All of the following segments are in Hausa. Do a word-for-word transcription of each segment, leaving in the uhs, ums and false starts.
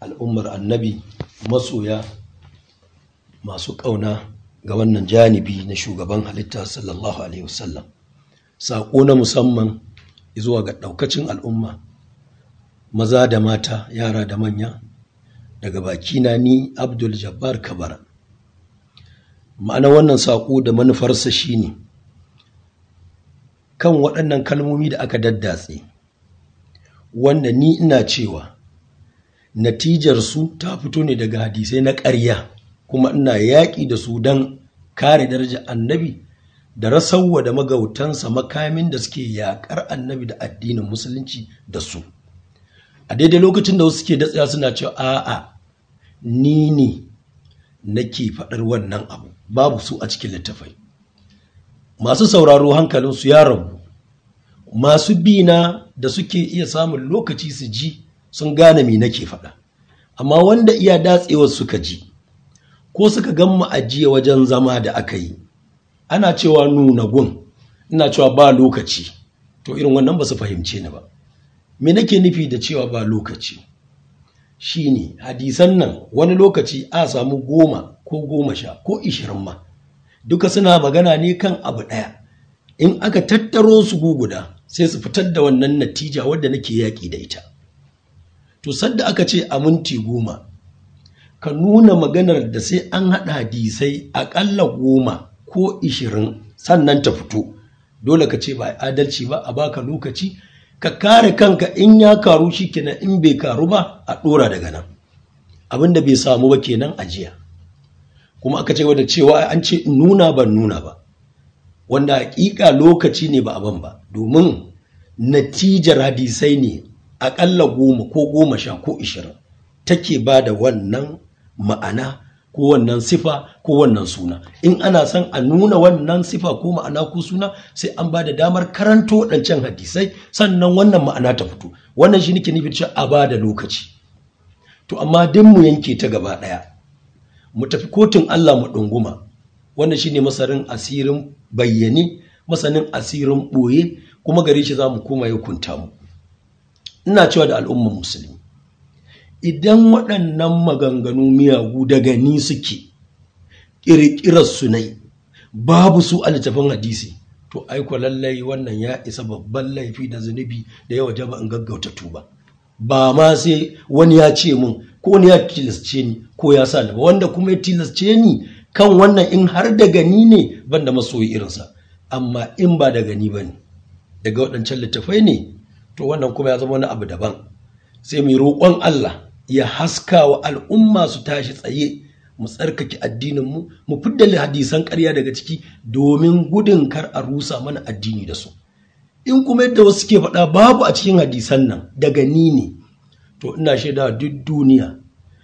al'ummar annabi masoya masu ƙauna ga wannan janibi na shugaban halitta sallallahu alaihi wasallam. Saƙo na musamman zuwa ga ɗaukacin al'umma, maza da mata, yara da manya, daga bakina ni Abdul Jabbar Kabara. Ma'ana wannan saƙo da manufarsa shine kan waɗannan kalmomi da aka daddatse, wanda ni ina cewa natijar su ta fito ne daga hadisai na ƙarya, kuma ina yaƙi da su don kare darajar annabi da rasawa da magautansa makamin da suke yaƙar annabi da addinin musulunci da su. A daidai lokacin da wasu suke datsaya suna cewa a'a ni ne nake faɗar wannan abu, babu su a cikin littafai. Masu sauraro hankalinsu ya rabu, masu bina da suke iya samun lokaci su ji sun gane me nake faɗa, amma wanda iya datsewar suka ji ko suka gamma ajiye wajen zama da aka yi ana cewa nuna gun, ina cewa ba lokaci, to irin wannan ba su fahimce ni ba. Me nake nufi da cewa ba lokaci shine hadisan nan wani lokaci a samu goma ko goma sha ko ishirin ma, duka suna magana ne kan abu ɗaya. In aka tattaro su guguda sai su fitar da wannan natija wadda nake yaƙi da ita. To sadda aka ce a minti goma ka nuna maganar da sai an haɗa hadisai aƙalla goma ko ishirin sannan ta fito, dole ka ce ba adalci ba, a baka lokaci ka kare kanka. In ya karu shi kenan, in bai karu ba a ɗora daga nan. Abinda bai samu ba kenan ajiya, kuma aka ce wadda cewa an ce nuna ban nuna ba, wanda hakika lokaci ne ba a ban ba, domin natijar hadisai ne aƙalla goma ko goma sha ko ishirin take ba da wannan ma'ana ko wannan sifa ko wannan suna. In ana son a nuna wannan sifa ko ma'ana ko suna sai an ba da damar karanto waɗancan hadisai sannan wannan ma'ana ta fito. Wannan shi nake nufi cewa a ba da lokaci. To amma din mu yanke ta gaba ɗaya, mu tafi kotun Allah mu ɗunguma, wannan shine masarin asirin bayyane, masanin asirin ɓoye, kuma gare shi za mu koma ya kunta mu. Ina cewa da al'ummar musulmi, idan waɗannan maganganu miyagu daga ni suke, ƙirƙirar su ne, babu su a littafin hadisi, to aiko lallai wannan ya isa babban laifi da zunubi da yawa jaba in gaggauta tuba. Ba ma sai wani ya ce mun ko wani ya tilasce ni ko ya sa ni ba, wanda kuma ya tilasce ni kan wannan in har da gani ne ban da masoyi irinsa. Amma in ba da gani ba ne, daga waɗancan littafai ne, to wannan kuma ya zama wani abu daban. Sai mai roƙon Allah ya haska wa al'umma su tashi tsaye, mu tsarkake addininmu, mu fidda hadisan ƙarya daga ciki domin gudun kar a rusa mana addini da su. In kuma yadda wasu ke faɗa babu a cikin hadisan nan daga ni ne, to ina shaida duk duniya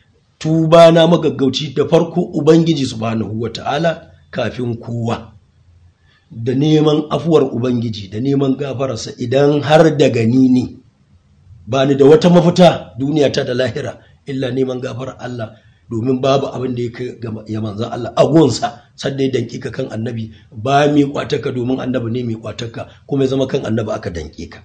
tuba na magaggauci da farko Ubangiji subhanahu wata'ala kafin kowa, da neman afuwar Ubangiji da neman gafararsa idan har daga ni ne. Ba ni da wata mafita duniya ta da lahira illa neman gafarar Allah, domin babu abin da ya manzan Allah a gonsa sadda ya danke ka kan annabi, ba mai kwataka domin annabi ne mai kwataka, kuma ya zama kan annabi aka danke ka.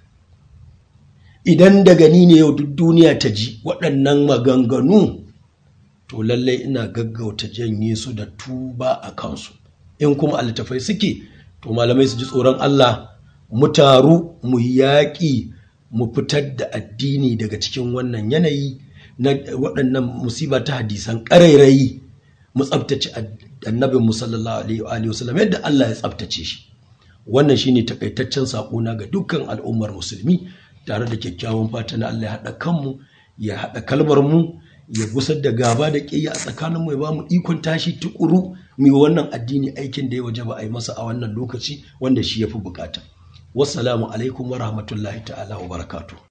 Idan daga ni ne yau duk duniya ta ji waɗannan maganganu, to lallai ina gaggauta janye su da tuba a kansu. In kuma littafai suke, to malamai su ji tsoron Allah, mu taru mu yaƙi mu fitar da addini daga cikin wannan yanayi na waɗannan musiba ta hadisan ƙarairayi, mu tsabtace annabin mu sallallahu alaihi wasallam yadda Allah ya tsabtace shi. Wannan shine takaitaccen sakona ga dukkan al'ummar musulmi, tare da kyakkyawan fata na Allah ya haɗa kanmu, ya haɗa kalmar mu, ya gusar da gaba da ƙiyya a tsakanin mu, ya ba mu ikon tashi tukuru mu wannan addini aikin da ya wajaba a yi masa a wannan lokaci wanda shi yafi bukata. Wassalamu alaikum wa rahmatullahi ta'ala wa barakatuh.